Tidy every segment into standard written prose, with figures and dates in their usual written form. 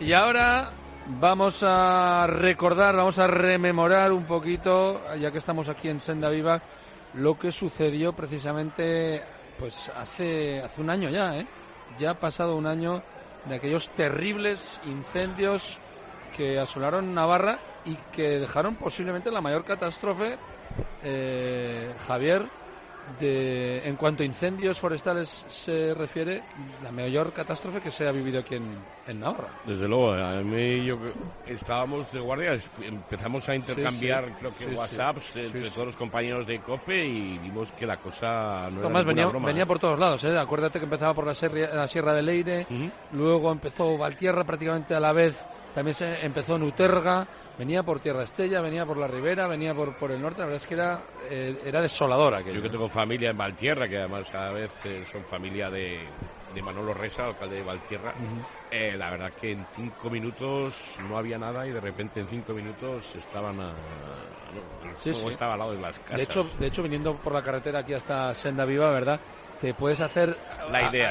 Y ahora vamos a recordar, vamos a rememorar un poquito, ya que estamos aquí en Senda Viva, lo que sucedió precisamente pues hace un año ya, ¿eh? Ya ha pasado un año de aquellos terribles incendios que asolaron Navarra y que dejaron posiblemente la mayor catástrofe, Javier, en cuanto a incendios forestales se refiere, la mayor catástrofe que se ha vivido aquí en Navarra. Desde luego, a mí estábamos de guardia, empezamos a intercambiar WhatsApps entre todos los compañeros de COPE y vimos que la cosa no era ninguna broma. Venía por todos lados, ¿eh? Acuérdate que empezaba por la Sierra de Leire, luego empezó Valtierra prácticamente a la vez, también se empezó en Uterga, venía por Tierra Estella, venía por la Ribera, venía por el norte. La verdad es que era desolador aquello. Yo que tengo familia en Valtierra, que además a veces son familia de Manolo Resa, alcalde de Valtierra, la verdad que en 5 minutos no había nada y de repente en 5 minutos estaban el fuego estaba al lado de las casas. De hecho, viniendo por la carretera aquí hasta Senda Viva, ¿verdad?, te puedes hacer la idea,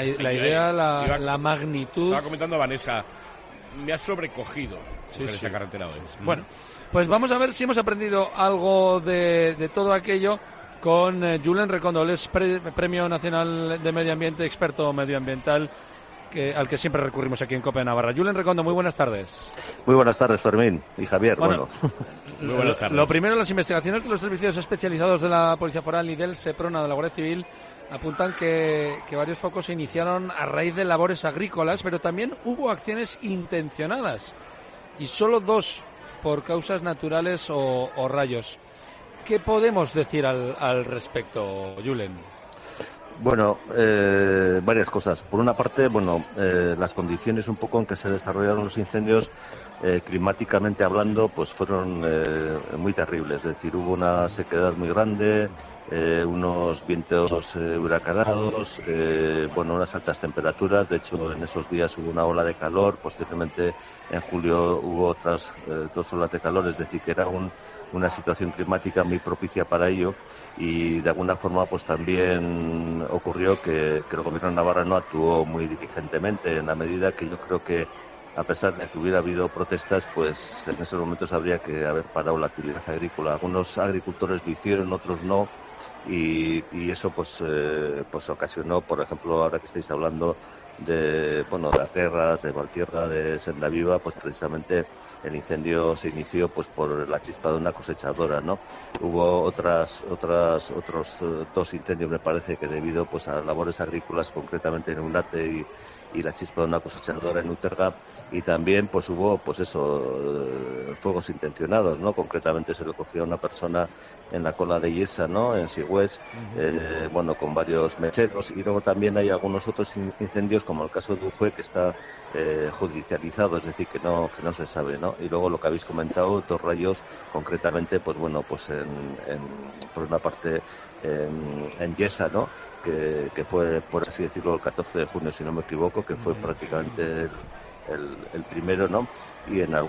la magnitud. Estaba comentando a Vanessa, me ha sobrecogido esta carretera hoy. Bueno, pues vamos a ver si hemos aprendido algo de todo aquello con Julen Recondo. Él es Premio Nacional de Medio Ambiente, experto medioambiental, al que siempre recurrimos aquí en COPE Navarra. Julen Recondo, muy buenas tardes. Muy buenas tardes, Fermín y Javier. Bueno. Muy buenas tardes. Lo primero, las investigaciones de los servicios especializados de la Policía Foral y del SEPRONA, de la Guardia Civil, apuntan que varios focos se iniciaron a raíz de labores agrícolas, pero también hubo acciones intencionadas y solo 2 por causas naturales o rayos. ¿Qué podemos decir al respecto, Julen? Bueno, varias cosas. Por una parte, las condiciones un poco en que se desarrollaron los incendios, climáticamente hablando, pues fueron muy terribles. Es decir, hubo una sequedad muy grande, unos vientos huracanados, unas altas temperaturas. De hecho, en esos días hubo una ola de calor. Posteriormente, en julio hubo otras 2 olas de calor. Es decir, que era una situación climática muy propicia para ello, y de alguna forma pues también ocurrió que el gobierno de Navarra no actuó muy diligentemente, en la medida que yo creo que, a pesar de que hubiera habido protestas, pues en esos momentos habría que haber parado la actividad agrícola. Algunos agricultores lo hicieron, otros no, y eso pues ocasionó, por ejemplo, ahora que estáis hablando de las guerras de Valtierra, de Senda Viva, pues precisamente el incendio se inició pues por la chispa de una cosechadora, ¿no? Hubo otros 2 incendios, me parece, que debido pues a labores agrícolas, concretamente en Eunate y la chispa de una cosechadora en Uterga, y también pues hubo fuegos intencionados, ¿no? Concretamente se le cogió a una persona en la cola de Yesa, ¿no?, en Sigüés, con varios mecheros, y luego también hay algunos otros incendios, como el caso de Ujue, que está judicializado, es decir, que no se sabe, ¿no? Y luego lo que habéis comentado, 2 rayos, concretamente, por una parte en Yesa, ¿no?, que fue, por así decirlo, el 14 de junio, si no me equivoco, que fue prácticamente el primero, ¿no? Y en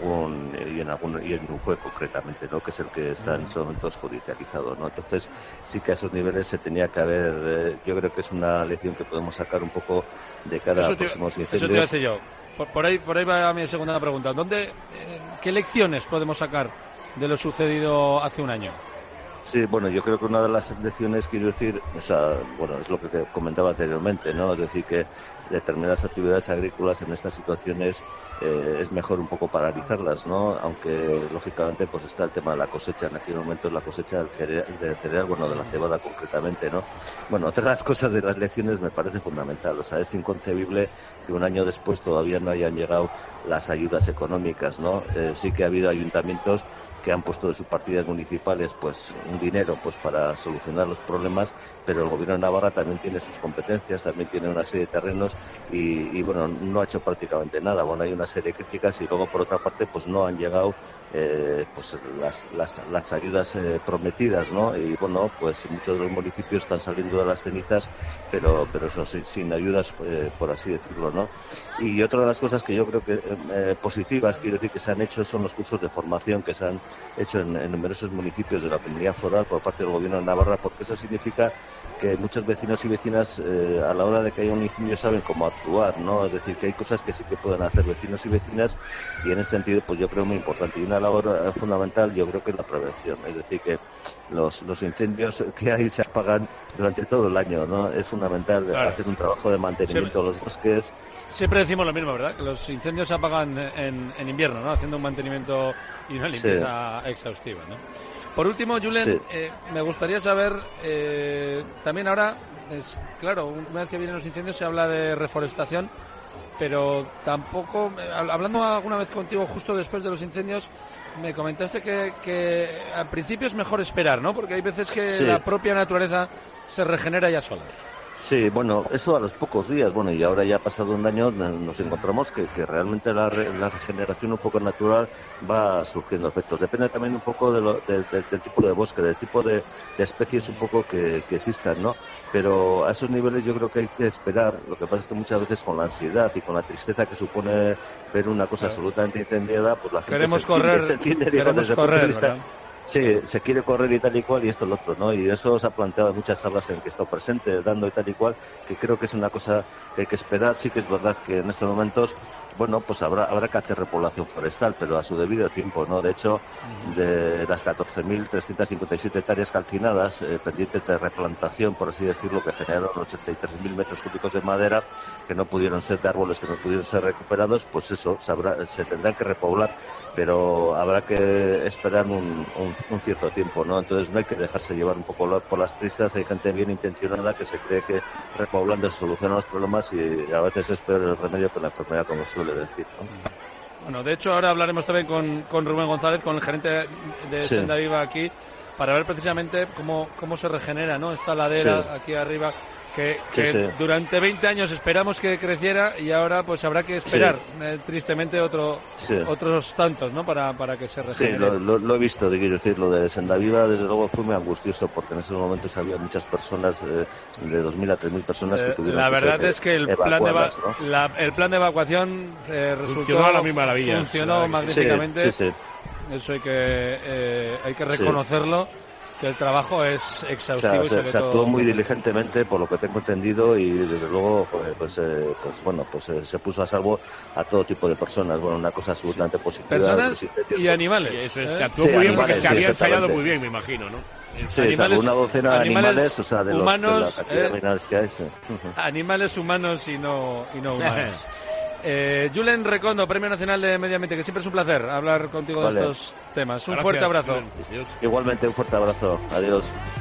Ujue concretamente, ¿no?, que es el que está en estos momentos judicializado, ¿no? Entonces sí que a esos niveles se tenía que haber, yo creo que es una lección que podemos sacar un poco de cara a próximos incendios. Eso te iba a decir yo. Por ahí va mi segunda pregunta. ¿Qué lecciones podemos sacar de lo sucedido hace un año? Sí, yo creo que una de las lecciones, quiero decir, es lo que comentaba anteriormente, ¿no? Es decir, que determinadas actividades agrícolas en estas situaciones es mejor un poco paralizarlas, ¿no? Aunque, lógicamente, pues está el tema de la cosecha. En aquel momento la cosecha del cereal, de la cebada concretamente, ¿no? Otra de las cosas de las lecciones me parece fundamental. O sea, es inconcebible que un año después todavía no hayan llegado las ayudas económicas, ¿no? Sí que ha habido ayuntamientos que han puesto de sus partidas municipales pues un dinero pues para solucionar los problemas, pero el gobierno de Navarra también tiene sus competencias, también tiene una serie de terrenos y no ha hecho prácticamente nada. Hay una serie de críticas, y luego por otra parte pues no han llegado las ayudas prometidas, ¿no? Y pues muchos de los municipios están saliendo de las cenizas, pero eso sin ayudas, por así decirlo, ¿no? Y otra de las cosas que yo creo que positivas, quiero decir, que se han hecho son los cursos de formación que se han hecho en numerosos municipios de la comunidad foral por parte del gobierno de Navarra, porque eso significa que muchos vecinos y vecinas a la hora de que haya un incendio saben cómo actuar, ¿no? Es decir, que hay cosas que sí que pueden hacer vecinos y vecinas, y en ese sentido pues yo creo muy importante, y una labor fundamental yo creo que es la prevención, es decir, que los incendios que hay se apagan durante todo el año, ¿no? Es fundamental hacer un trabajo de mantenimiento de los bosques. Siempre decimos lo mismo, ¿verdad? Que los incendios se apagan en invierno, ¿no? Haciendo un mantenimiento y una limpieza exhaustiva, ¿no? Por último, Julen, me gustaría saber, también ahora, claro, una vez que vienen los incendios se habla de reforestación, pero tampoco, hablando alguna vez contigo justo después de los incendios, me comentaste que al principio es mejor esperar, ¿no? Porque hay veces que la propia naturaleza se regenera ya sola. Sí, bueno, eso a los pocos días, bueno, y ahora ya ha pasado un año, nos encontramos que realmente la regeneración un poco natural va surgiendo efectos. Depende también un poco del tipo de bosque, del tipo de especies un poco que existan, ¿no? Pero a esos niveles yo creo que hay que esperar. Lo que pasa es que muchas veces con la ansiedad y con la tristeza que supone ver una cosa absolutamente incendiada, pues la gente queremos correr, ¿verdad? Sí, se quiere correr y tal y cual, y esto es lo otro, ¿no? Y eso se ha planteado en muchas salas en que he estado presente, dando y tal y cual, que creo que es una cosa que hay que esperar. Sí que es verdad que en estos momentos, bueno, pues habrá que hacer repoblación forestal, pero a su debido tiempo, ¿no? De hecho, de las 14.357 hectáreas calcinadas, pendientes de replantación, por así decirlo, que generaron 83.000 metros cúbicos de madera, que no pudieron ser de árboles, que no pudieron ser recuperados, pues eso, se tendrán que repoblar, pero habrá que esperar un cierto tiempo, ¿no? Entonces no hay que dejarse llevar un poco por las prisas. Hay gente bien intencionada que se cree que repoblando se solucionan los problemas, y a veces es peor el remedio que la enfermedad, como suele decir, ¿no? Bueno, de hecho ahora hablaremos también con Rubén González, con el gerente de Senda Viva aquí, para ver precisamente cómo se regenera, ¿no? Esta ladera aquí arriba que durante 20 años esperamos que creciera, y ahora pues habrá que esperar tristemente otros tantos, ¿no? Para que se regenere. Sí, lo he visto, quiero decir, lo de Senda Viva desde luego fue muy angustioso, porque en esos momentos había muchas personas, de 2.000 a 3.000 personas que tuvieron la verdad es que el plan de evacuación funcionó a la misma maravilla. Funcionó magníficamente. Eso hay que reconocerlo, que el trabajo es exhaustivo. Se actuó muy diligentemente, por lo que tengo entendido, y desde luego se puso a salvo a todo tipo de personas. Bueno, una cosa absolutamente positiva. Personas y animales. Se actuó muy bien, porque se había ensayado muy bien, me imagino, ¿no? Una docena de animales, o sea, de humanos, la cantidad de animales que hay. Animales humanos y no humanos. Julen Recondo, Premio Nacional de Medio Ambiente, que siempre es un placer hablar contigo de estos temas. Un fuerte abrazo. Igualmente, un fuerte abrazo. Adiós.